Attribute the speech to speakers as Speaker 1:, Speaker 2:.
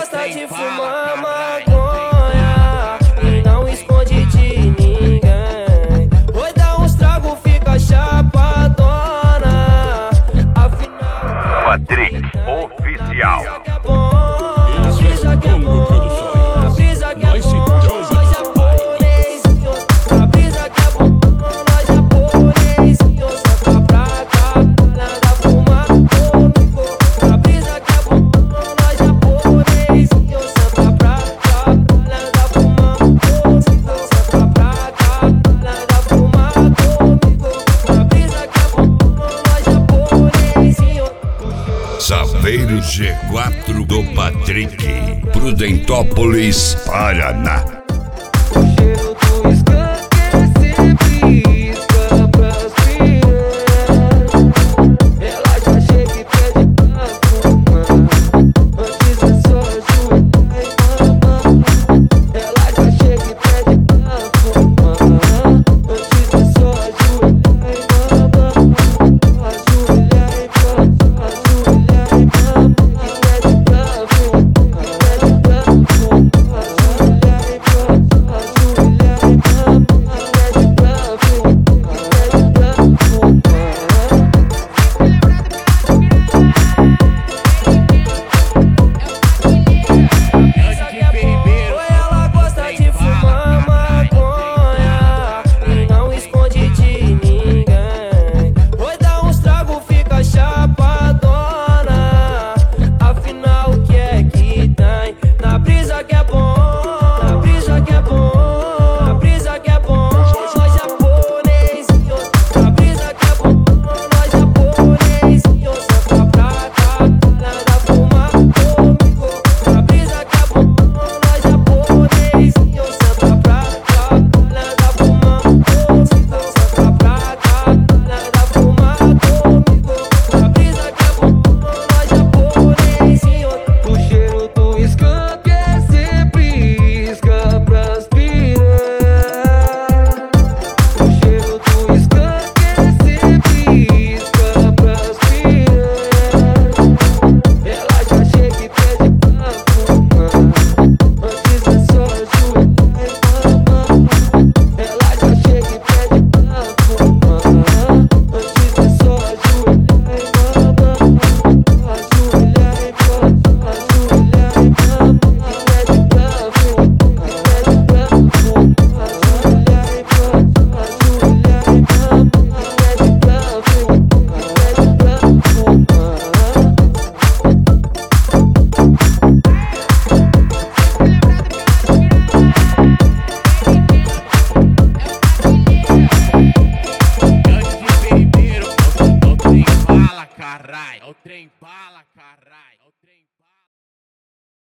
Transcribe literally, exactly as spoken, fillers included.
Speaker 1: gosta de fumar maconha e não esconde de ninguém. Oi, dá uns trago, fica chapadona. Afinal,
Speaker 2: Patrick Oficial.
Speaker 1: é bom, avisa que é bom, avisa que é bom. Nós japonesinho, avisa que é bom. Nós japonesinho, senta pra cá, nada fumar comigo. Avisa que é bom. Nós japonesinho, senta pra cá, nada fumar comigo. Senta pra cá, nada fumar comigo. Avisa que é bom. Nós japonesinho.
Speaker 3: Saveiro G quatro do Patrick, Prudentópolis, Paraná.
Speaker 1: O cheiro do skunk é sempre isca pras piranhas. Ela já chega e pede pra fumar, antes é só ajoelhar e mamar. Ela já chega e pede pra fumar, antes é só ajoelhar e mamar. Ajoelhar e mamar, ajoelhar e mamar. E pede pra fumar, pede pra fumar. Ajoelhar e mamar, ajoelhar e mamar. Pede pra fumar, pede pra fumar. Ela gosta de fumar maconha e não esconde de ninguém. Oi, dá uns trago, fica chapadona. Afinal, o que é que tem? Na brisa que é bom, na brisa que é bom, na brisa que é bom. Nós japonesinho, na brisa que é bom. Nós japonesinho, senta pra cá, nada fumar comigo. Na brisa que é bom. Nós japonesinho, senta pra cá, nada fumar comigo. Senta pra cá, nada fumar comigo. Na brisa que é bom. Nós japonesinho. O cheiro do skunk é sempre isca pras piranhas. O cheiro do skunk é sempre isca pras piranhas. Ela já chega e pede pra fumar, antes é só ajoelhar e mamar. Ela já chega e pede pra fumar, antes é só ajoelhar e mamar. Ajoelhar e mamar, ajoelhar e mamar. E pede pra fumar, pede pra fumar. Ajoelhar e mamar, ajoelhar e mamar. E pede pra fumar, pede pra fumar.
Speaker 4: Antes de beber, o trem bala, caralho. O trem bala, caralho.